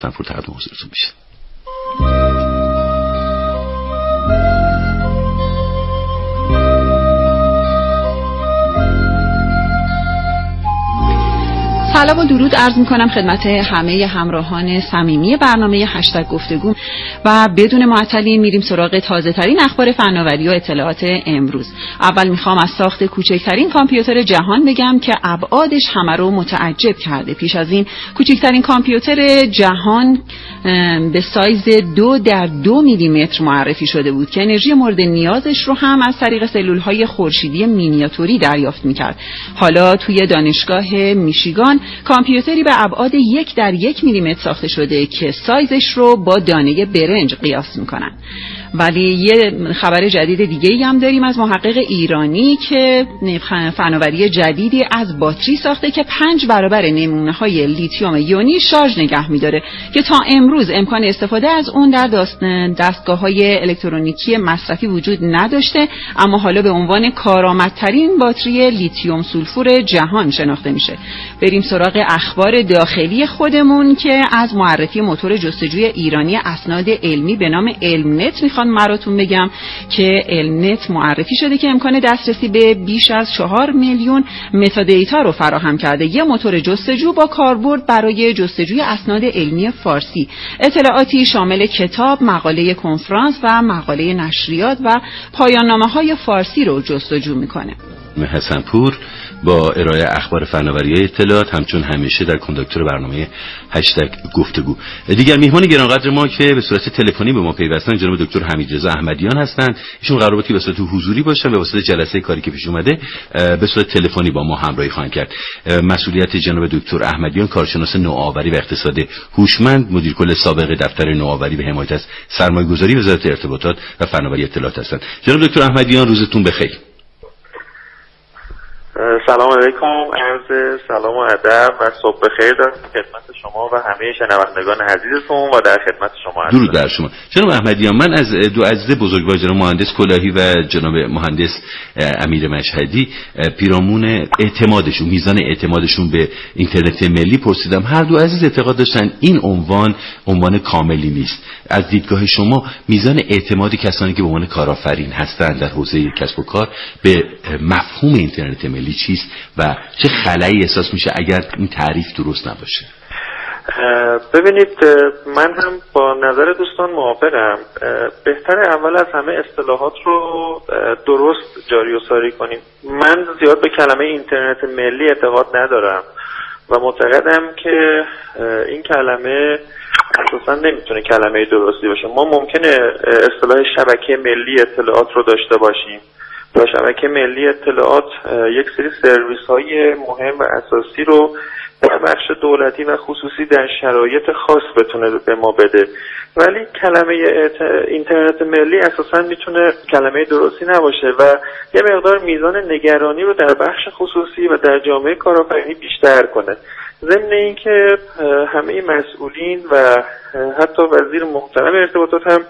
سنپور تقدیم حضورتون میشه. سلام و درود عرض می‌کنم خدمت همه همراهان صمیمی برنامه هشتگ گفتگو و بدون معطلی میریم سراغ تازه‌ترین اخبار فناوری و اطلاعات امروز. اول میخوام از ساخت کوچکترین کامپیوتر جهان بگم که ابعادش همه رو متعجب کرده. پیش از این کوچکترین کامپیوتر جهان به سایز 2x2 میلیمتر معرفی شده بود که انرژی مورد نیازش رو هم از طریق سلول‌های خورشیدی مینیاتوری دریافت می‌کرد. حالا توی دانشگاه میشیگان کامپیوتری به ابعاد 1x1 میلیمتر ساخته شده که سایزش رو با دانه برنج قیاس میکنن. ولی یه خبر جدید دیگه‌ای هم داریم از محقق ایرانی که فناوری جدیدی از باتری ساخته که 5 برابر نمونه‌های لیتیوم یونی شارژ نگه می‌داره که تا امروز امکان استفاده از اون در دستگاه‌های الکترونیکی مصرفی وجود نداشته، اما حالا به عنوان کارآمدترین باتری لیتیوم سولفور جهان شناخته میشه. بریم سراغ اخبار داخلی خودمون که از معرفی موتور جستجوی ایرانی اسناد علمی به نام علمنت میخوام براتون بگم که علمنت معرفی شده که امکان دسترسی به بیش از 4 میلیون متادیتا رو فراهم کرده. یه موتور جستجو با کاربرد برای جستجوی اسناد علمی فارسی. اطلاعاتی شامل کتاب، مقاله کنفرانس و مقاله نشریات و پایان‌نامه‌های فارسی رو جستجو میکنه. حسنپور با ارائه اخبار فناوری اطلاعات همچون همیشه در کانداکتور برنامه هشتگ گفتگو. دیگر میهمان گرانقدر ما که به صورت تلفنی به ما پیوستن جناب دکتر حمیدرضا احمدیان هستند. ایشون قرار بود که به صورت حضوری باشن، به واسطه جلسه کاری که پیش اومده به صورت تلفنی با ما همراهی خواهند کرد. مسئولیت جناب دکتر احمدیان کارشناس نوآوری و اقتصاد هوشمند، مدیر کل سابق دفتر نوآوری و حمایت از سرمایه‌گذاری وزارت ارتباطات و فناوری اطلاعات هستند. جناب دکتر احمدیان روزتون بخیر. سلام علیکم، عرض سلام و ادب و صبح بخیر دارم خدمت شما و همه شنوندگان عزیزتون و در خدمت شما هستم. درود بر شما. جناب احمدیان، من از دو عزیز بزرگوار جناب مهندس کلاهی و جناب مهندس امیر مشهدی پیرامون اعتمادشون، میزان اعتمادشون به اینترنت ملی پرسیدم. هر دو عزیز اعتقاد داشتن این عنوان کاملی نیست. از دیدگاه شما میزان اعتماد کسانی که به عنوان کارآفرین هستند در حوزه کسب و کار به مفهوم اینترنت ملی چیست و چه خلایی احساس میشه اگر این تعریف درست نباشه؟ ببینید، من هم با نظر دوستان موافقم. بهتره اول از همه اصطلاحات رو درست جاری و ساری کنیم. من زیاد به کلمه اینترنت ملی اعتقاد ندارم و معتقدم که این کلمه اساسا نمیتونه کلمه درستی باشه. ما ممکنه اصطلاح شبکه ملی اطلاعات رو داشته باشیم و شبکه ملی اطلاعات یک سری سرویس های مهم و اساسی رو در بخش دولتی و خصوصی در شرایط خاص بتونه به ما بده، ولی کلمه اینترنت ملی اساسا میتونه کلمه درستی نباشه و یه مقدار میزان نگرانی رو در بخش خصوصی و در جامعه کارآفرینی بیشتر کنه. ضمن اینکه همه مسئولین و حتی وزیر محترم ارتباطات هم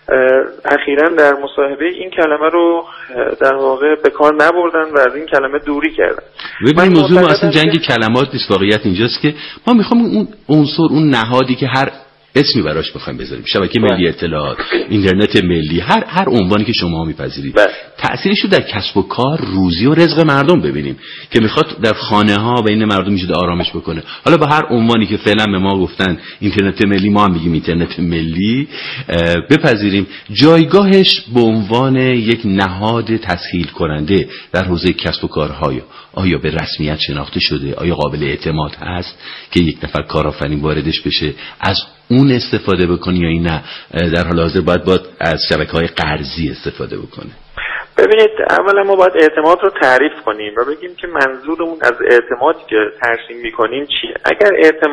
اخیراً در مصاحبه این کلمه رو در واقع به کار نبردن و از این کلمه دوری کردن. ببینید موضوع اصلا جنگ کلمات نیست، واقعیت اینجاست که ما میخوام اون عنصر، اون نهادی که هر اسمی براش بخوایم بذاریم، شبکه ملی اطلاعات، اینترنت ملی، هر عنوانی که شما میپذیرید، تأثیرش رو در کسب و کار، روزی و رزق مردم ببینیم که میخواد در خانه ها بین مردم ایجاد آرامش بکنه. حالا با هر عنوانی که فعلا به ما گفتن اینترنت ملی، ما هم میگیم اینترنت ملی، بپذیریم جایگاهش به عنوان یک نهاد تسهیل کننده در حوزه کسب و کارهای آیا به رسمیت شناخته شده؟ آیا قابل اعتماد هست که یک نفر کارآفرین واردش بشه، از اون استفاده بکنی یا نه در حال حاضر باید از شبکه‌های قرضی استفاده بکنه؟ ببینید، اولا ما باید اعتماد رو تعریف کنیم و بگیم که منظورمون از اعتمادی که ترسیم میکنیم چیه. اگر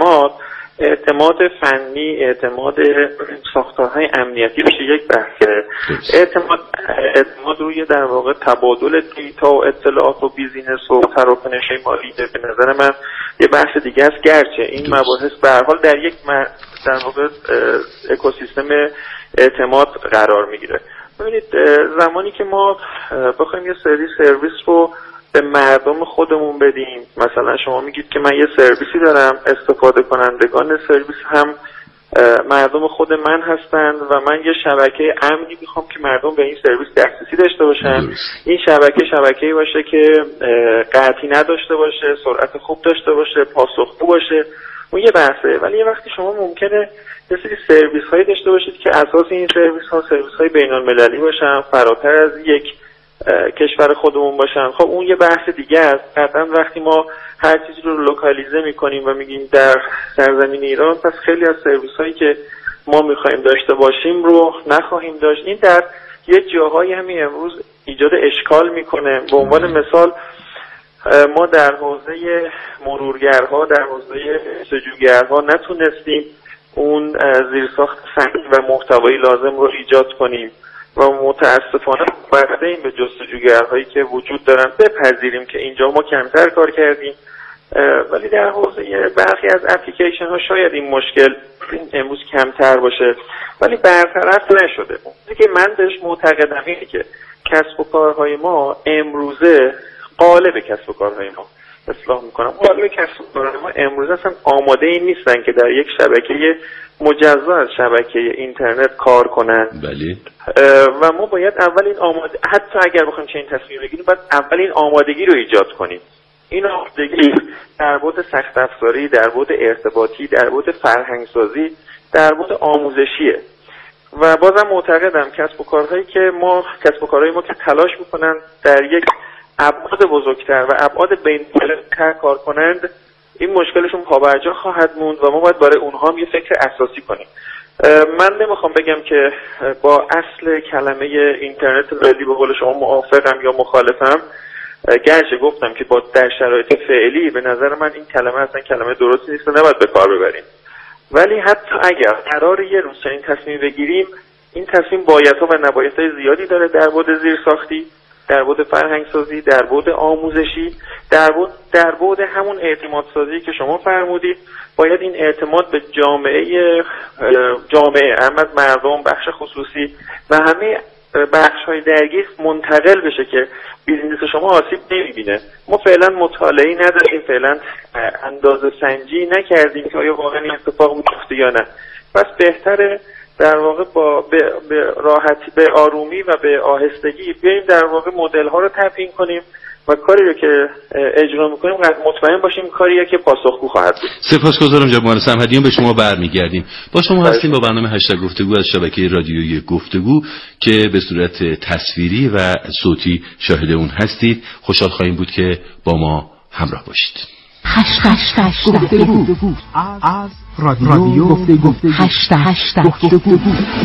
اعتماد فنی، اعتماد ساختارهای امنیتی بشه یک بحثه. اعتماد روی در واقع تبادل دیتا و اطلاعات و بیزینس و تراکنش مالی به نظر من یه بحث دیگه است، گرچه این مباحث به هر حال در یک در واقع اکوسیستم اعتماد قرار میگیره. ببینید، زمانی که ما بخوایم یه سری سرویس رو به مردم خودمون بدیم، مثلا شما میگید که من یه سرویسی دارم، استفاده کنندگان سرویس هم مردم خود من هستند و من یه شبکه امنی میخوام که مردم به این سرویس دسترسی داشته باشن. این شبکه‌ای باشه که قطعی نداشته باشه، سرعت خوب داشته باشه، پاسخگو باشه. اون یه بحثه. ولی یه وقتی شما ممکنه یه سری سرویس هایی داشته باشید که اساس این سرویس های بین‌المللی باشن، فراتر از یک کشور خودمون باشن. خب اون یه بحث دیگه است. قطعا وقتی ما هر چیزی رو لوکالیزه میکنیم و میگیم در سرزمین ایران، پس خیلی از سرویس هایی که ما میخوایم داشته باشیم رو نخواهیم داشت. این در یه جاهایی همین امروز ایجاد اشکال میکنه. به عنوان مثال ما در حوزه مرورگرها، در حوزه جستجوگرها نتونستیم اون زیرساخت فنی و محتوایی لازم رو ایجاد کنیم و متاسفانه برده این به جستجوگرهایی که وجود دارن بپذیریم که اینجا ما کمتر کار کردیم. ولی در حوزه برخی از اپلیکیشن ها شاید این مشکل امروز کمتر باشه، ولی برطرف نشده. که من بهش معتقدم اینه که کسب و کارهای ما امروزه، قالب کسب و کارهای ما، اصلاح میکنم، قالب کسب و کارهای ما امروز اصلا آماده این نیستن که در یک شبکه مجزا از شبکه اینترنت کار کنن. بله. و ما باید اول این آماده، حتی اگر بخوایم چنین تصمیم بگیریم، باید اول این آمادگی رو ایجاد کنیم. این آمادگی در بعد سخت افزاری، در بعد ارتباطی، در بعد فرهنگسازی، در بعد آموزشیه. و بازم معتقدم کسب و کارهایی ما که تلاش میکنن در یک ابعاد بزرگتر و ابعاد بین‌المللی‌تر کار کنند، این مشکلشون پابرجا خواهد موند و ما باید برای اونها هم یه فکر اساسی کنیم. من نمیخوام بگم که با اصل کلمه اینترنت ملی به قول شما موافقم یا مخالفم، گرچه گفتم که در شرایط فعلی به نظر من این کلمه اصلا کلمه درستی نیست و نباید به کار ببریم. ولی حتی اگر قرار یه روز چنین تصمیم بگیریم، این تصمیم بایدها و نبایدهای زیادی داره در بعد زیرساختی، در بعد فرهنگسازی، در بعد آموزشی، در بعد همون اعتماد سازی که شما فرمودید. باید این اعتماد به جامعه از مردم، بخش خصوصی و همه بخش‌های درگیر منتقل بشه که بیزینس شما آسیب نمی‌بینه. ما فعلا مطالعه‌ای نداریم، فعلا اندازه سنجی نکردیم که آیا واقعا این اتفاق میفته یا نه. پس بهتره در واقع به راحتی، به آرومی و به آهستگی بیاییم در واقع مدل‌ها رو تبیین کنیم و کاری رو که اجرا می‌کنیم مطمئن باشیم کاریه که پاسخگو خواهد بود. سپاسگزارم جناب مهندس امهدیان. به شما برمیگردیم. با شما هستیم با برنامه هشتگ گفتگو از شبکه رادیویی گفتگو که به صورت تصویری و صوتی شاهد اون هستید. خوشحال خواهیم بود که با ما همراه باشید. هشتگ گفتگو از رادیو گفتگو. هشتگ گفتگو.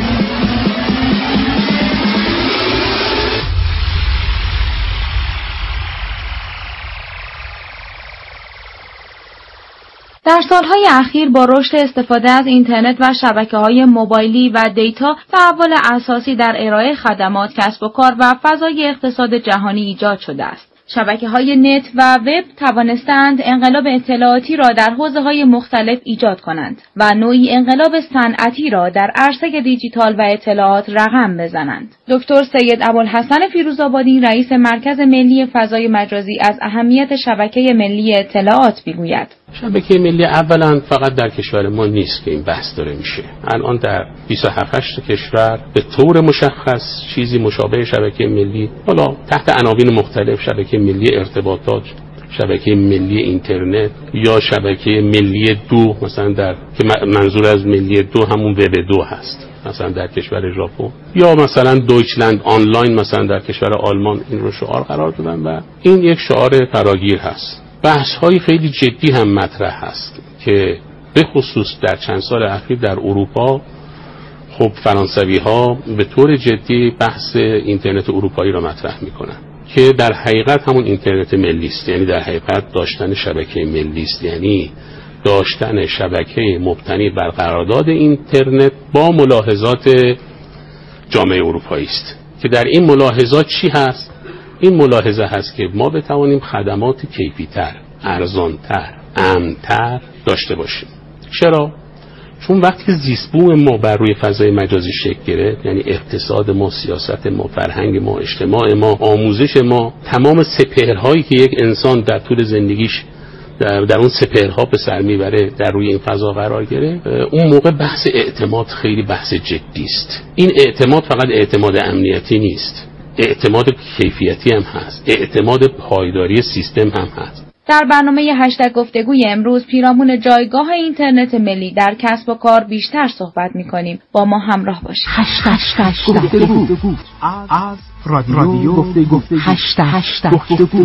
در سالهای اخیر با رشد استفاده از اینترنت و شبکه‌های موبایلی و دیتا، تحول اساسی در ارائه خدمات، کسب و کار و فضای اقتصاد جهانی ایجاد شده است. شبکه‌های نت و وب توانستند انقلاب اطلاعاتی را در حوزه‌های مختلف ایجاد کنند و نوعی انقلاب صنعتی را در عرصه دیجیتال و اطلاعات رقم بزنند. دکتر سید ابوالحسن فیروزآبادی، رئیس مرکز ملی فضای مجازی، از اهمیت شبکه ملی اطلاعات می‌گوید. شبکه ملی اولا فقط در کشور ما نیست که این بحث داره میشه. الان در 27 کشور به طور مشخص چیزی مشابه شبکه ملی، حالا تحت عناوین مختلف، شبکه ملی ارتباطات، شبکه ملی اینترنت یا شبکه ملی 2، مثلا که منظور از ملی 2 همون وب 2 هست، مثلا در کشور ژاپن، یا مثلا دویچلند آنلاین مثلا در کشور آلمان، این رو شعار قرار دادن و این یک شعار فراگیر هست. بحث های خیلی جدی هم مطرح هست که به خصوص در چند سال اخیر در اروپا، خب فرانسوی ها به طور جدی بحث اینترنت اروپایی را مطرح میکنن که در حقیقت همون اینترنت ملی است. یعنی در حقیقت داشتن شبکه ملی است، یعنی داشتن شبکه مبتنی بر قرارداد اینترنت با ملاحظات جامعه اروپایی است که در این ملاحظات چی هست؟ این ملاحظه هست که ما بتوانیم خدمات کیفی‌تر، ارزان‌تر، امن‌تر داشته باشیم. چرا؟ چون وقتی زیست بوم ما بر روی فضای مجازی شکل گرفت، یعنی اقتصاد ما، سیاست ما، فرهنگ ما، اجتماع ما، آموزش ما، تمام سپهرهایی که یک انسان در طول زندگیش در اون سپرها به سر میبره در روی این فضا قرار گرفت، اون موقع بحث اعتماد خیلی بحث جدی است. این اعتماد فقط اعتماد امنیتی نیست، اعتماد کیفیتی هم هست، اعتماد پایداری سیستم هم هست. در برنامه هشتگ گفتگوی امروز پیرامون جایگاه اینترنت ملی در کسب و کار بیشتر صحبت می‌کنیم. با ما همراه باشید. هشتگ گفتگو از رادیو گفتگو. هشتگ گفتگو.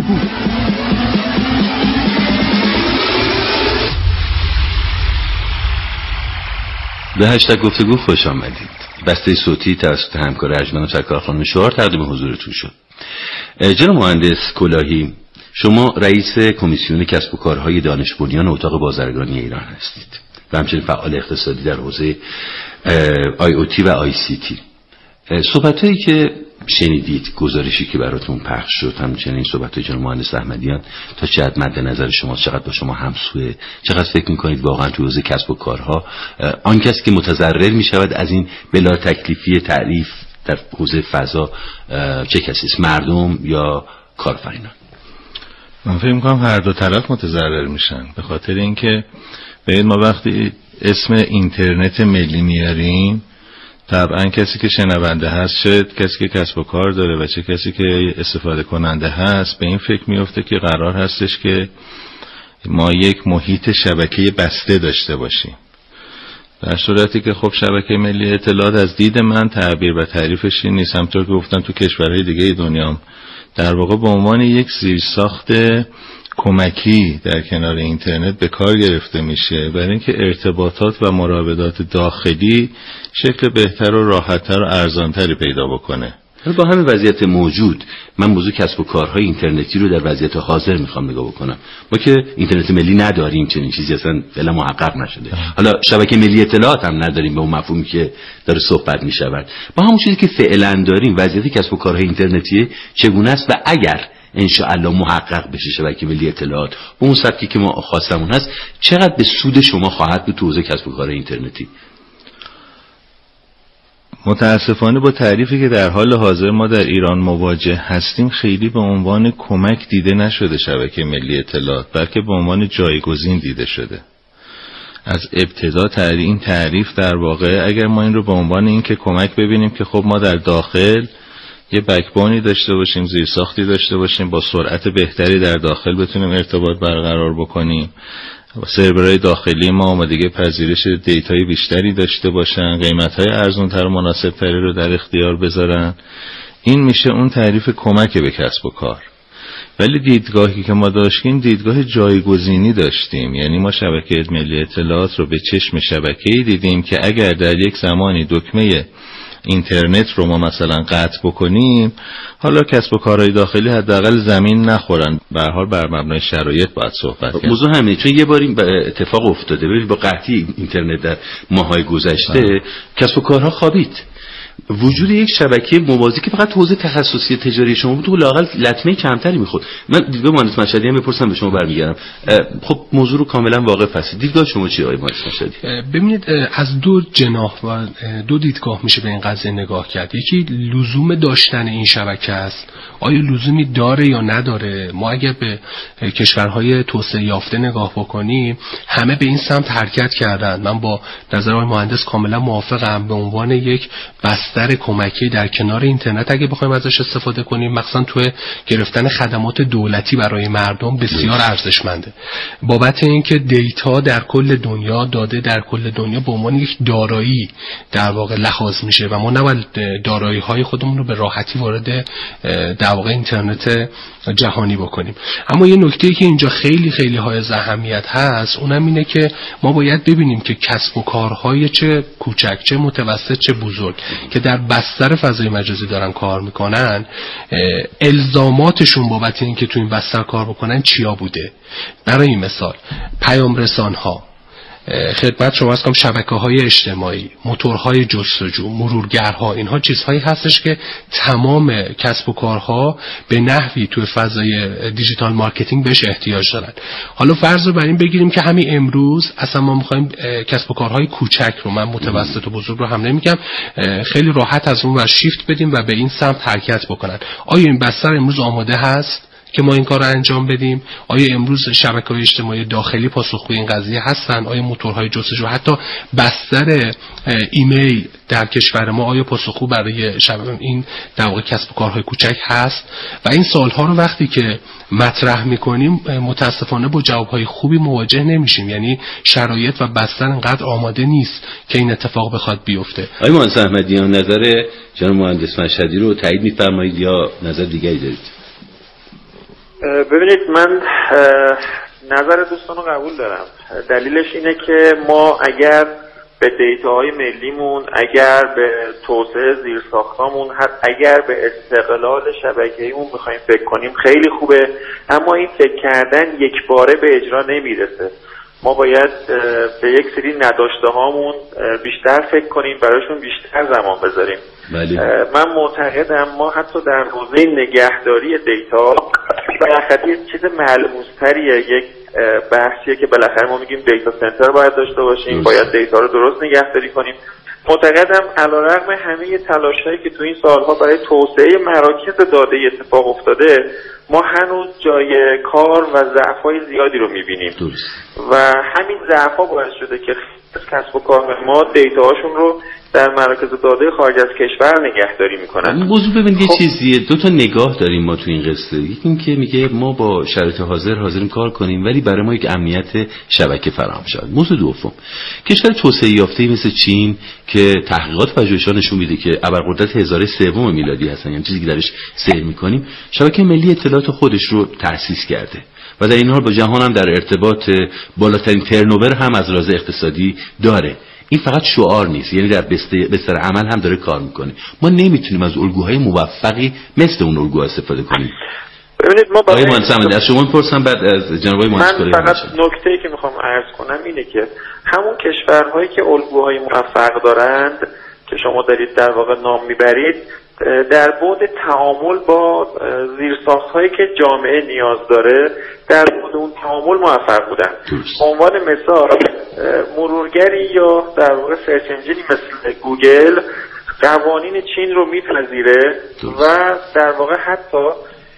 به هشتگ گفتگو خوش آمدید. بسته صوتی توسط همکار ارجمند سرکار خانم شعار تقدیم حضورتون شد. جناب مهندس کلاهی، شما رئیس کمیسیون کسب و کارهای دانش بنیان اتاق بازرگانی ایران هستید و همچنین فعال اقتصادی در حوزه IoT و ICT. صحبتایی که شنیدید، گزارشی که براتون پخش شد، همچنین صحبتای جناب مهندس احمدیان، تا چه حد مد نظر شما، چقدر با شما همسوه، چقدر فکر میکنید واقعا تو حوزه کسب و کارها آن کسی که متضرر میشود از این بلا تکلیفی تعریف در حوزه فضا چه کسی است، مردم یا کارآفرینان؟ من فکر میکنم هر دو طرف متضرر میشن، به خاطر اینکه ببین ما وقتی اسم اینترنت ملی میاریم، طبعا کسی که شنونده هست، چه کسی که کسب و کار داره و چه کسی که استفاده کننده هست، به این فکر میفته که قرار هستش که ما یک محیط شبکه بسته داشته باشیم، در صورتی که خب شبکه ملی اطلاعات از دید من تعبیر و تعریفش این نیست. همطور که گفتم تو کشورهای دیگه دنیا در واقع به عنوان یک زیرساخت کمکی در کنار اینترنت به کار گرفته میشه برای اینکه ارتباطات و مراودات داخلی شکل بهتر و راحت‌تر و ارزان‌تری پیدا بکنه. با همین وضعیت موجود، من موضوع کسب و کارهای اینترنتی رو در وضعیت حاضر میخوام نگاه بکنم. ما که اینترنت ملی نداریم، چنین چیزی اصلا فعلا محقق نشده. حالا شبکه ملی اطلاعات هم نداریم به اون مفهومی که داره صحبت میشود. با همون چیزی که فعلا داریم، وضعیت کسب و کارهای اینترنتی چگونه است و اگر ان شاء الله محقق بشه شبکه ملی اطلاعات به اون سطحی که ما خواستمون هست، چقدر به سود شما خواهد بود تو حوزه کسب و کار اینترنتی؟ متاسفانه با تعریفی که در حال حاضر ما در ایران مواجه هستیم، خیلی به عنوان کمک دیده نشده شبکه ملی اطلاعات، بلکه به عنوان جایگزین دیده شده. از ابتدا این تعریف در واقع اگر ما این رو به عنوان این که کمک ببینیم که خب ما در داخل یه بکبونی داشته باشیم، زیرساختی داشته باشیم، با سرعت بهتری در داخل بتونیم ارتباط برقرار بکنیم، سرورهای داخلی ما آمادگی پذیرش دیتای بیشتری داشته باشن، قیمت‌های ارزان‌تر و مناسب‌تری رو در اختیار بذارن، این میشه اون تعریف کمک به کسب و کار. ولی دیدگاهی که ما داشتیم دیدگاه جایگزینی داشتیم، یعنی ما شبکه ملی اطلاعات رو به چشم شبکه‌ای دیدیم که اگر در یک زمانی دکمه اینترنت رو ما مثلا قطع بکنیم، حالا کسب و کارهای داخلی حداقل زمین نخورن. به هر حال بر مبنای شرایط باید صحبت کرد. موضوع همینه، چون یه باری اتفاق افتاده، ببین با قطعی اینترنت در ماهای گذشته کسب و کارها خوابید. وجود یک شبکه موازی که فقط حوزه تخصصی تجاری شما بود، تو لااقل لطمه کمتری میخورد. من دیدگاه مهندس مشهدی هم بپرسم، به شما برمیگردم. خب موضوع رو کاملا واقف هست. دیدگاه شما چیه آقای مهندس مشهدی؟ ببینید، از دو جناح و دو دیدگاه میشه به این قضیه نگاه کرد. یکی لزوم داشتن این شبکه است، آیا لزومی داره یا نداره. ما اگر به کشورهای توسعه یافته نگاه بکنیم، همه به این سمت حرکت کردن. من با نظر آقای مهندس کاملا موافقم. به عنوان یک بستر کمکی در کنار اینترنت اگه بخوایم ازش استفاده کنیم، مثلا تو گرفتن خدمات دولتی برای مردم بسیار ارزشمنده. بابت اینکه دیتا در کل دنیا، داده در کل دنیا به عنوان یک دارایی در واقع لحاظ میشه و ما نباید دارایی های خودمون رو به راحتی وارد در واقع اینترنت جهانی بکنیم. اما یه نکته‌ای که اینجا خیلی خیلی حائز اهمیت هست، اونم اینه که ما باید ببینیم که کسب و کارهای چه کوچک، چه متوسط، چه بزرگ که در بستر فضای مجازی دارن کار میکنن، الزاماتشون بابت این که تو این بستر کار بکنن چیا بوده. برای این مثال پیام رسان‌ها، خدمت شما از کنم شبکه‌های اجتماعی، موتورهای جستجو، مرورگرها، اینها چیزهایی هستش که تمام کسب و کارها به نحوی توی فضای دیجیتال مارکتینگ بهش احتیاج دارن. حالا فرض رو بر این بگیریم که همین امروز اصلا ما می‌خوایم کسب و کارهای کوچک رو، من متوسط و بزرگ رو هم نمیگم، خیلی راحت از اون ور شیفت بدیم و به این سمت حرکت بکنن. آیا این بستر امروز آماده هست که ما این کار رو انجام بدیم؟ آیا امروز شبکه‌های اجتماعی داخلی پاسخگو این قضیه هستن؟ آیا موتورهای جستجو، حتی بستر ایمیل در کشور ما آیا پاسخگو برای این در واقع کسب و کارهای کوچک هست؟ و این سوال‌ها رو وقتی که مطرح می‌کنیم متاسفانه با جواب‌های خوبی مواجه نمیشیم. یعنی شرایط و بستر انقدر آماده نیست که این اتفاق بخواد بیفته. آقای مهندس احمدیان، نظر جناب مهندس مشهدی رو تایید می‌فرمایید یا نظر دیگری دارید؟ ببینید، من نظر دوستان رو قبول دارم. دلیلش اینه که ما اگر به دیتاهای ملیمون، اگر به توسعه زیرساختامون، اگر به استقلال شبکه‌ایمون بخوایم فکر کنیم خیلی خوبه، اما این فکر کردن یک باره به اجرا نمیرسه. ما باید به یک سری نداشته هامون بیشتر فکر کنیم، برایشون بیشتر زمان بذاریم. من معتقدم ما حتی در حوزه نگهداری دیتا بالاخره یه چیز ملموس‌تریه، یک بحثیه که بالاخره ما میگیم دیتا سنتر باید داشته باشیم، باید دیتا رو درست نگهداری کنیم. معتقدم علیرغم همه تلاش‌هایی که تو این سالها برای توسعه مراکز داده اتفاق افتاده، ما هنوز جای کار و ضعف‌های زیادی رو می‌بینیم و همین ضعف‌ها باعث شده که کسب و کار ما دیتاهاشون رو در مراکز داده خارج از کشور نگهداری میکنن. موضوع ببینید یه چیزیه، دو تا نگاه داریم ما تو این قصه. یکی این که میگه ما با شرایط حاضریم کار کنیم ولی برای ما یک امنیت شبکه فراهم شد. موضوع دوم، کشور توسعه یافته مثل چین که تحقیقات پژوهش‌ها نشون میده که ابرقدرت 1003 میلادی هستن، یعنی چیزی که درش سیر میکنیم، شبکه ملی اطلاعات خودش رو تأسیس کرده و در این حال با جهان هم در ارتباط، بالاترین ترنوور هم از لحاظ اقتصادی داره. این فقط شعار نیست، یعنی در بستر عمل هم داره کار میکنه. ما نمیتونیم از الگوهای موفقی مثل اون الگوها استفاده کنیم. ببینید، ما آقای مهندس از شما میپرسم، بعد از جناب آقای مهندس من فقط نکته‌ای که میخوام عرض کنم اینه که همون کشورهایی که الگوهای موفق دارند که شما دارید در واقع نام میبرید، در بعد تعامل با زیرساخت‌هایی که جامعه نیاز داره در بعد اون تعامل موفق بودن. به عنوان مثال، مرورگری یا در واقع سرچ انجینی مثل گوگل قوانین چین رو میپذیره و در واقع حتی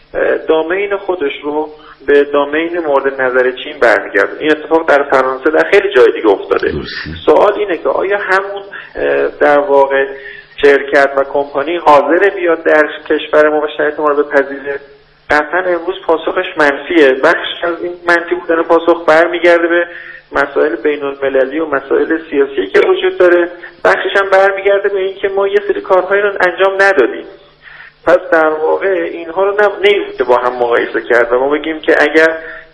دامین خودش رو به دامین مورد نظر چین برمیگرده. این اتفاق در فرانسه در خیلی جای دیگه افتاده. سوال اینه که آیا همون در واقع شرکت و کمپانی حاضر بیاد در کشور ما و شرایط ما رو بپذیره؟ قطعا امروز پاسخش منفیه. بخش از این منفی بودن پاسخ برمیگرده به مسائل بین المللی و مسائل سیاسی که وجود داره، بخشش هم برمیگرده به این که ما یه سری کارهایی رو انجام ندادیم. پس در واقع اینها رو نمیشه با هم مقایسه کرد و ما بگیم که اگر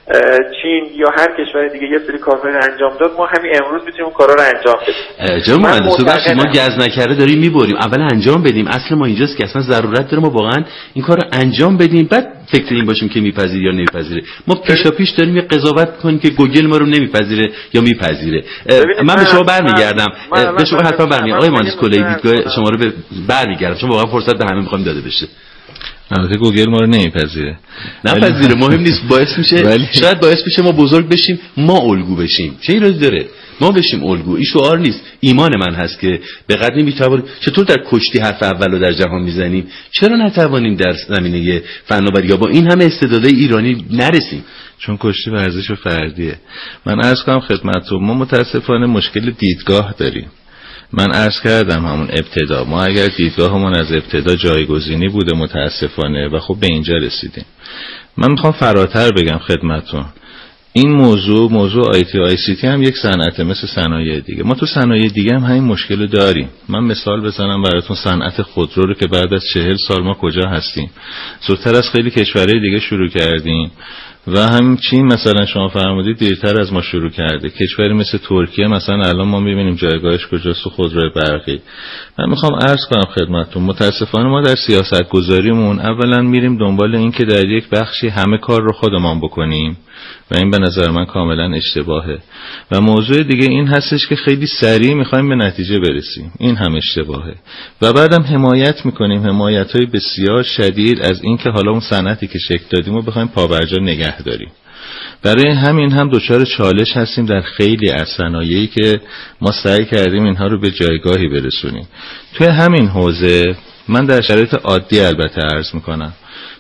چین یا هر کشور دیگه یه سری کارهای انجام داد، ما همین امروز میتونیم اون کارا رو انجام بدیم. جناب مهندس، ما گز نکرده داریم میبریم، اول انجام بدیم. اصل ما اینجاست که اصلا ضرورت داره ما واقعا این کارو انجام بدیم، بعد فکر این باشیم که میپذیره یا نمیپذیره. ما پیشاپیش داریم یه قضاوت کنیم که گوگل ما رو نمیپذیره یا میپذیره. من به شما برمیگردم، به شما حتما برمیگردم. آقای مهندس کلایی، دیدگاه شما رو برمیگردم، چون واقعا فرصت به همه میخوام داده بشه. البته گوگل ما رو نمیپذیره، مهم نیست، باعث میشه شاید باعث میشه ما بزرگ بشیم، ما الگو بشیم. چه ایرادی داره ما بشیم الگو؟ این شعار نیست، ایمان من هست که به قدری میتوانیم. چطور در کشتی حرف اولو در جهان میزنیم، چرا نتوانیم در زمینه فناوری یا با این همه استعدادهای ایرانی نرسیم؟ چون کشتی ورزش فردیه. من عرض کنم خدمتتون، ما متاسفانه مشکل دیدگاه داریم. من عرض کردم همون ابتدا، ما اگر دیدگاهمون از ابتدا جایگزینی بوده متاسفانه و خب به اینجا رسیدیم. من میخوام فراتر بگم خدمتتون، این موضوع ICT هم یک صنعت مثل صنایع دیگه. ما تو صنایع دیگه هم همین مشکل داریم. من مثال بزنم براتون، صنعت خودرو رو که بعد از 40 سال ما کجا هستیم؟ زودتر از خیلی کشورهای دیگه شروع کردیم و همین چین مثلا شما فرمودید دیرتر از ما شروع کرده. کشوری مثل ترکیه مثلا الان ما میبینیم جایگاهش کجاست تو خودروی برقی. من میخوام عرض کنم خدمتتون، متاسفانه ما در سیاست گذاریمون اولا میریم دنبال این که در یک بخشی همه کار رو خودمان بکنیم و این به نظر من کاملا اشتباهه. و موضوع دیگه این هستش که خیلی سریع میخوایم به نتیجه برسیم، این هم اشتباهه. و بعدم حمایت میکنیم حمایت‌های بسیار شدید از این که حالا اون صنعتی که شکل دادیم رو بخوایم پابرجا نگه داریم. برای همین هم دچار چالش هستیم در خیلی از صنایعی که ما سعی کردیم اینها رو به جایگاهی برسونیم. توی همین حوزه من در شرایط عادی البته عرض میکنم،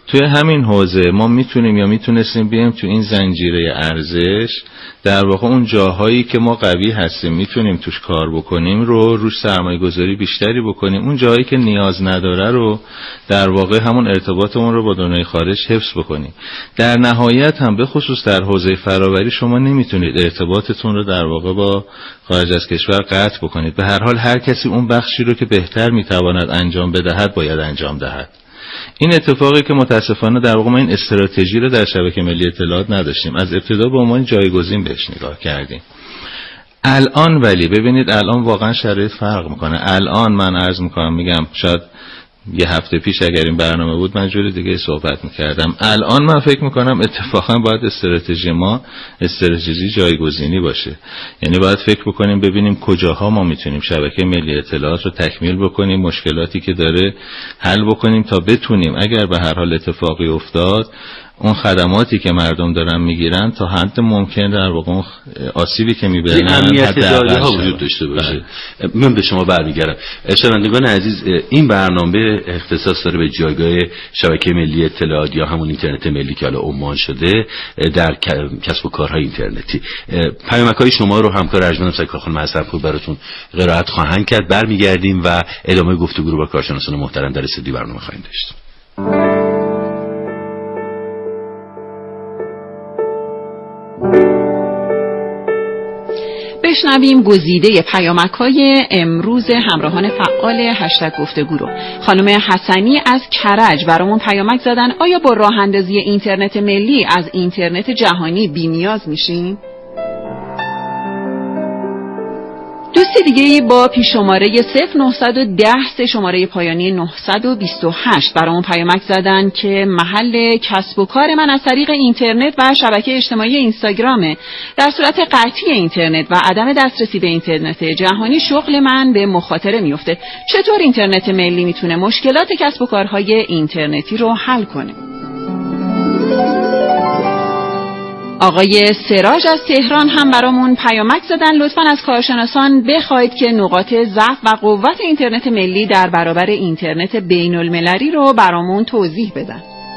توی همین حوزه ما میتونیم یا میتونستیم بیایم تو این زنجیره ارزش در واقع اون جاهایی که ما قوی هستیم میتونیم توش کار بکنیم رو روش سرمایه گذاری بیشتری بکنیم، اون جاهایی که نیاز نداره رو در واقع همون ارتباطمون رو با دنیای خارج حفظ بکنیم. در نهایت هم به خصوص در حوزه فراوری شما نمیتونید ارتباطتون رو در واقع با خارج از کشور قطع بکنید. به هر حال هر کسی اون بخشی رو که بهتر میتواند انجام بدهد باید انجام دهد. این اتفاقی که متاسفانه در واقع ما این استراتژی رو در شبکه ملی اطلاعات نداشتیم، از ابتدا به عنوان جایگزین بهش نگاه کردیم. الان ولی ببینید الان واقعا شرایط فرق میکنه. الان من عرض میکنم میگم شاید یه هفته پیش اگر این برنامه بود من جوری دیگه صحبت میکردم. الان من فکر میکنم اتفاقا باید استراتژی ما استراتژی جایگزینی باشه، یعنی باید فکر بکنیم ببینیم کجاها ما میتونیم شبکه ملی اطلاعات رو تکمیل بکنیم، مشکلاتی که داره حل بکنیم تا بتونیم اگر به هر حال اتفاقی افتاد اون خدماتی که مردم دارن میگیرن تا حد ممکن در واقع آسیبی که میبرن امنیت داده ها وجود داشته باشه. من به شما برمیگردم. شنوندگان عزیز، این برنامه اختصاص داره به جایگاه شبکه ملی اطلاعات یا همون اینترنت ملی که حالا عنوان شده در کسب و کارهای اینترنتی. پیامک‌های شما رو همکار ارجمند سکار خانم حسن‌پور براتون قرائت خواهند کرد. برمیگردیم و ادامه گفتگو رو با کارشناسان محترم در استودیو برنامه خواهیم داشت. بشنویم گزیده پیامک‌های امروز همراهان فعال هشتگ گفتگو رو. خانم حسنی از کرج برامون پیامک زدن: آیا با راه اندازی اینترنت ملی از اینترنت جهانی بی‌نیاز میشیم؟ دوست دیگه‌ای با پیش شماره 0910 شماره پایانی 928 برامون پیامک زدن که محل کسب و کار من از طریق اینترنت و شبکه اجتماعی اینستاگرامه. در صورت قطعی اینترنت و عدم دسترسی به اینترنت جهانی شغل من به مخاطره میفته. چطور اینترنت ملی میتونه مشکلات کسب و کارهای اینترنتی رو حل کنه؟ آقای سراج از تهران هم برامون پیامک زدن: لطفاً از کارشناسان بخواید که نقاط ضعف و قوت اینترنت ملی در برابر اینترنت بین المللی رو برامون توضیح بدن.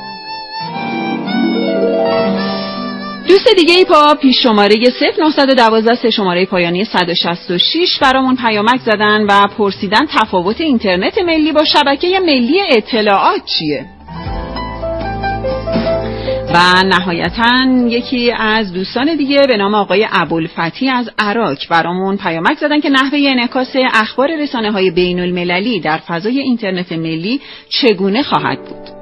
دوست دیگه ای با پیش شماره 0912 شماره پایانی 166 برامون پیامک زدن و پرسیدن تفاوت اینترنت ملی با شبکه ملی اطلاعات چیه؟ و نهایتاً یکی از دوستان دیگه به نام آقای ابوالفتی از عراق برامون پیامک زدن که نحوه انعکاس اخبار رسانه‌های بین المللی در فضای اینترنت ملی چگونه خواهد بود.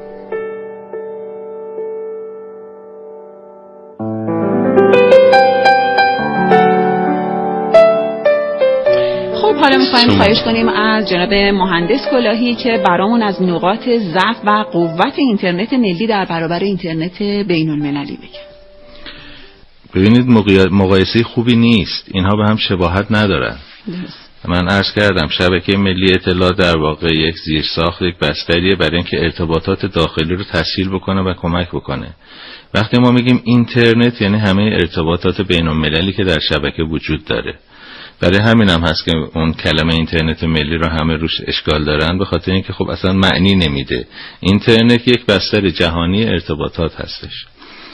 حالا می‌خوایم خواهش کنیم از جناب مهندس کلاهی که برامون از نقاط ضعف و قوت اینترنت ملی در برابر اینترنت بین المللی بگن. ببینید مقایسه خوبی نیست، اینها به هم شباهت ندارن. من عرض کردم شبکه ملی اطلاعات در واقع یک زیرساخت، یک بستریه برای اینکه ارتباطات داخلی رو تسهیل بکنه و کمک بکنه. وقتی ما میگیم اینترنت یعنی همه ارتباطات بین المللی که در شبکه وجود داره. برای همین هم هست که اون کلمه اینترنت ملی رو همه روش اشکال دارن، به خاطر اینکه خب اصلا معنی نمیده. اینترنت یک بستر جهانی ارتباطات هستش.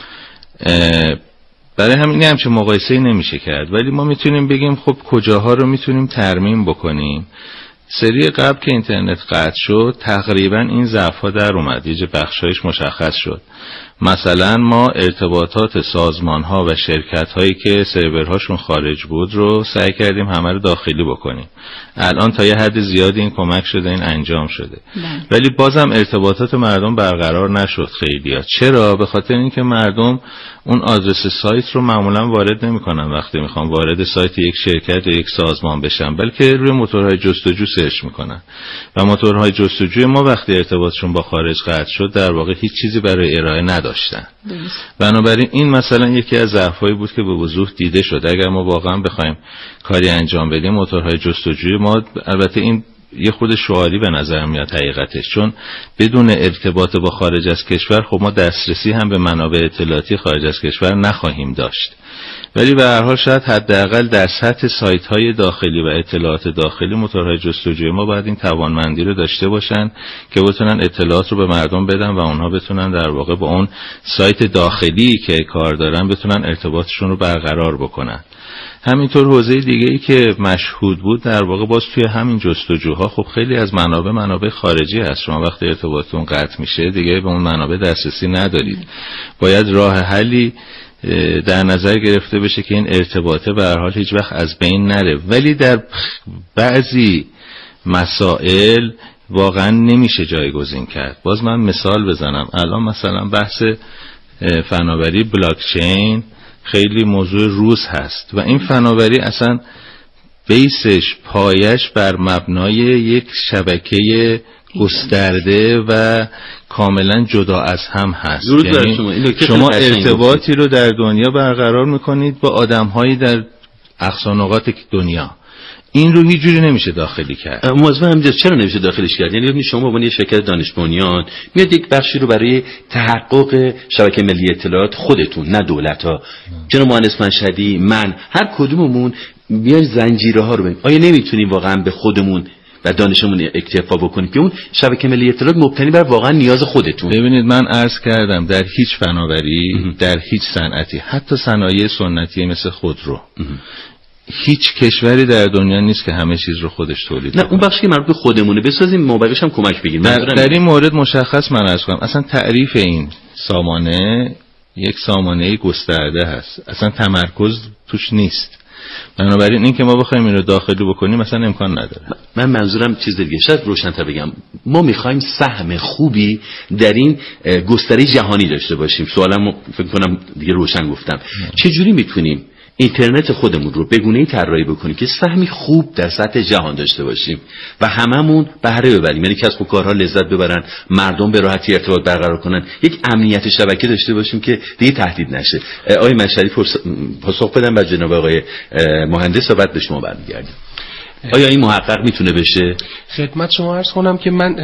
برای همین هم چه مقایسه‌ای نمیشه کرد، ولی ما میتونیم بگیم خب کجاها رو میتونیم ترمیم بکنیم. سری قبل که اینترنت قطع شد تقریبا این ضعف‌ها در اومد، یه بخشایش مشخص شد. مثلا ما ارتباطات سازمان‌ها و شرکت‌هایی که سرورهاشون خارج بود رو سعی کردیم همه رو داخلی بکنیم. الان تا یه حد زیادی این کمک شده، این انجام شده. ولی بازم ارتباطات مردم برقرار نشد خیلی‌ها. چرا؟ به خاطر اینکه مردم اون آدرس سایت رو معمولا وارد نمی‌کنن وقتی میخوان وارد سایت یک شرکت یا یک سازمان بشن، بلکه روی موتورهای جستجو سرچ میکنن. و موتورهای جستجوی ما وقتی ارتباطشون با خارج قطع شد در واقع هیچ چیزی برای ارائه نداشتن. بنابراین این مثلا یکی از ضعف‌هایی بود که به وضوح دیده شد. اگر ما واقعا بخوایم کاری انجام بدیم، موتورهای جستجوی ما، البته این یه خود شعاری به نظر میاد حقیقتش، چون بدون ارتباط با خارج از کشور خب ما دسترسی هم به منابع اطلاعاتی خارج از کشور نخواهیم داشت. ولی به هر حال شاید حداقل در سطح سایت‌های داخلی و اطلاعات داخلی موتورهای جستجوی ما باید این توانمندی رو داشته باشن که بتونن اطلاعات رو به مردم بدن و اونها بتونن در واقع با اون سایت داخلی که کار دارن بتونن ارتباطشون رو برقرار بکنن. همینطور حوزه دیگه‌ای که مشهود بود در واقع باز توی همین جستجوها خب خیلی از منابع خارجی هست. شما وقتی ارتباطتون قطع میشه دیگه به اون منابع دسترسی ندارید. باید راه حلی در نظر گرفته بشه که این ارتباطه به هر حال هیچ وقت از بین نره. ولی در بعضی مسائل واقعا نمیشه جایگزین کرد. باز من مثال بزنم. الان مثلا بحث فناوری بلاکچین خیلی موضوع روز هست و این فناوری اصلا بیسش پایش بر مبنای یک شبکه گسترده و کاملا جدا از هم هست. یعنی شما ارتباطی رو در دنیا برقرار میکنید با آدم‌هایی در اقصا نقاط دنیا. این رو هیچ جوری نمیشه داخلی کرد. موضوع همینجاست. چرا نمیشه داخلش کرد؟ یعنی شما با یه شرکت دانش بنیان میاد یک بخشی رو برای تحقق شبکه ملی اطلاعات خودتون، نه دولت‌ها، چرا مهندس مشهدی، من، هر کدوممون بیاین زنجیره ها رو ببینیم. آیا نمیتونیم واقعا به خودمون و دانشمون اکتفا بکنیم که اون شبکه ملی اطلاعات مبتنی بر واقعا نیاز خودتون؟ ببینید من عرض کردم در هیچ فناوری، در هیچ صنعتی، حتی صنایع سنتی مثل خودرو، هیچ کشوری در دنیا نیست که همه چیز رو خودش تولید کنه. نه اون بخشی که مربوط به خودمونه بسازیم، ما بقیش هم کمک بگیریم. در این مورد مشخص من عرض کنم اصلا تعریف این سامانه یک سامانه گسترده هست، اصلا تمرکز توش نیست. بنابراین این که ما بخوایم این رو داخلی بکنیم مثلا امکان نداره. من منظورم چیز دیگه، شاید روشن‌تر بگم. ما می‌خوایم سهم خوبی در این گستره جهانی داشته باشیم. سوالم فکر کنم دیگه روشن گفتم. چه جوری میتونیم اینترنت خودمون رو به گونه‌ای طراحی بکنیم که سهمی خوب در سطح جهان داشته باشیم و هممون بهره ببریم، یعنی کسب و کارها لذت ببرن، مردم به راحتی ارتباط برقرار کنن، یک امنیت شبکه داشته باشیم که دیگه تهدید نشه. آقای مشهدی پاسخ بدن و جناب آقای مهندس و بعد به شما برمیگردیم. آیا این محقق میتونه بشه؟ خدمت شما عرض کنم که من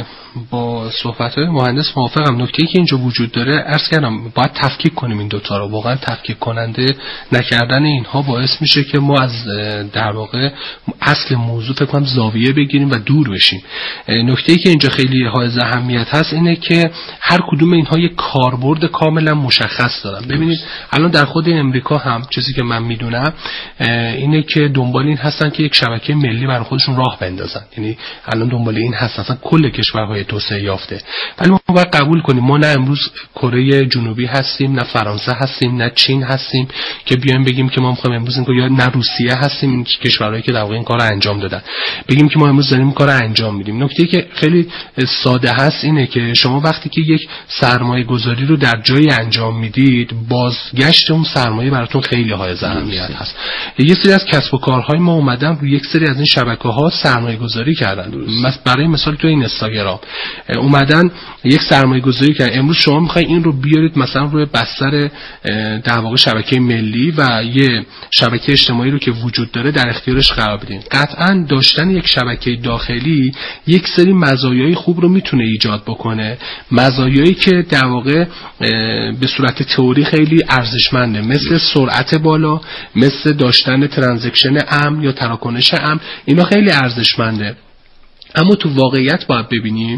با صحبت‌های مهندس موافقم. نکته‌ای که اینجا وجود داره عرض کردم باید تفکیک کنیم این دوتا رو. واقعا تفکیک کننده نکردن اینها باعث میشه که ما از در واقع اصل موضوع فکر کنم زاویه بگیریم و دور بشیم. نکته‌ای که اینجا خیلی حائز اهمیت هست اینه که هر کدوم اینها یک کاربرد کاملا مشخص دارن. ببینید الان در خود امریکا هم چیزی که من میدونم اینه که دنبال این هستن که یک شبکه ملی برای خودشون راه بندازن. یعنی الان دنبال این هستن اصلا کل کشورهای توسعه یافته. ولی ما باید قبول کنیم ما نه امروز کره جنوبی هستیم، نه فرانسه هستیم، نه چین هستیم که بیایم بگیم که ما می‌خوایم امروز این یا نه روسیه هستیم، این کشورهایی که در واقع این کارو انجام دادن، بگیم که ما امروز داریم این کارو انجام میدیم. نکته‌ای که خیلی ساده هست اینه که شما وقتی که یک سرمایه‌گذاری رو در جایی انجام میدید، بازگشت اون سرمایه براتون خیلی حائز اهمیت هست. یه سری از کسب و کارهای ما اومدن روی یک سری از این شبکه‌ها سرمایه‌گذاری کردن. برای مثال تو این اینستاگرام اومدن یک سرمایه‌گذاری کردن. امروز شما می‌خواید این رو بیارید مثلا روی بستر در واقع شبکه ملی و یه شبکه اجتماعی رو که وجود داره در اختیارش قرار بدین. قطعاً داشتن یک شبکه داخلی یک سری مزایای خوب رو میتونه ایجاد بکنه، مزایایی که در واقع به صورت تئوری خیلی ارزشمنده، مثل سرعت بالا، مثل داشتن ترانزکشن امن یا تراکنش امن. اینا خیلی ارزشمنده. اما تو واقعیت باید ببینیم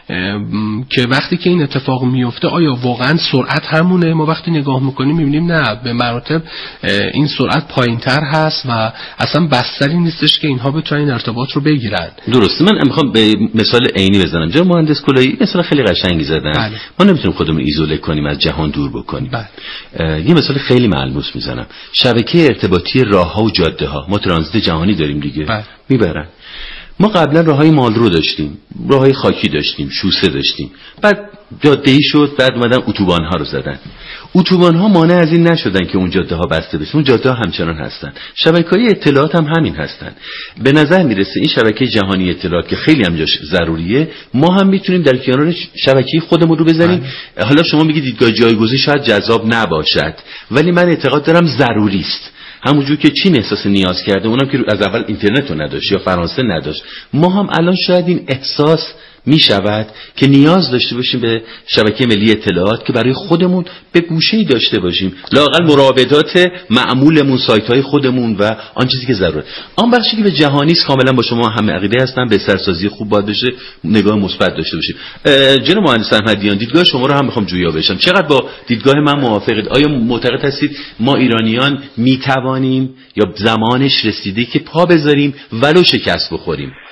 که وقتی که این اتفاق میفته آیا واقعا سرعت همونه؟ ما وقتی نگاه میکنیم میبینیم نه، به مراتب این سرعت پایینتر هست و اصلا بستری نیستش که اینها بتونن این ارتباط رو بگیرن. درسته. من میخوام به مثال عینی بزنم. جناب مهندس کلایی مثلا خیلی قشنگی زدن. بله. ما نمیتونیم خودمون ایزوله کنیم، از جهان دور بکنیم. بله. یه مثال خیلی ملموس میزنم. شبکه ارتباطی راهها و جاده ها، ما ترانزیت جهانی داریم دیگه. بله. میبرن. ما قبلا راههای مالرو داشتیم، راههای خاکی داشتیم، شوسه داشتیم، بعد جاده‌ای شد، بعد اومدن اتوبان‌ها رو زدن. اتوبان‌ها مانع از این نشدن که اون جاده‌ها بسته بشه، اون جاده‌ها همچنان هستن. شبکه‌های اطلاعات هم همین هستن. به نظر میرسه این شبکه جهانی اطلاعات که خیلی هم جاش ضروریه، ما هم میتونیم در کنار شبکه خودمون رو بزنیم. حالا شما میگید دیدگاه جایگزین شاید جذاب نباشد، ولی من اعتقاد دارم ضروری است. همونجور که چین احساس نیاز کرده، اونم که از اول اینترنت رو نداشت یا فرانسه نداشت، ما هم الان شاید این احساس می شود که نیاز داشته باشیم به شبکه ملی اطلاعات که برای خودمون به گوشه‌ای داشته باشیم، لااقل مراودات معمولمون، سایت‌های خودمون و آن چیزی که ضروره. آن بخشی که به جهانی است کاملا با شما هم عقیده هستم، به سرسازی خوب باید بشه، نگاه مثبت داشته باشیم. جناب مهندس احمدیان، دیدگاه شما رو هم می‌خوام جویا بشم. چقدر با دیدگاه من موافقید؟ آیا معتقد هستید ما ایرانیان می‌توانیم یا زمانش رسیده که پا بذاریم ولو شکست بخوریم؟